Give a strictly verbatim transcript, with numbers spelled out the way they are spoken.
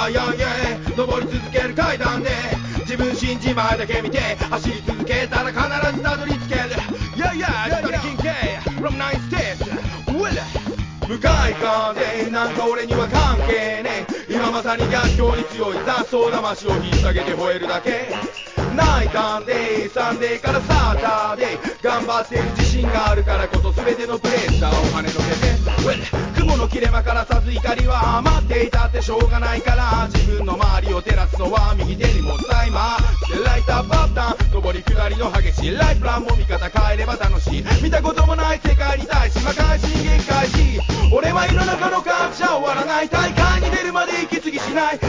やいやいや登り続ける階段で自分信じ前だけ見て走り続けたら必ずたどり着ける Yeah yeah 一人金系 from nine states Will 向かい風なんか俺には関係ねえ今まさに逆境に強い雑草魂を引っ提げて吠えるだけナイタンデイサンデーからサーターデイ頑張ってる自信があるからこそ全てのプレッシャーを跳ねのけて Well 雲の切れ間からさず光は余っていたってしょうがないから自分の周りを照らすのは右手にも伝え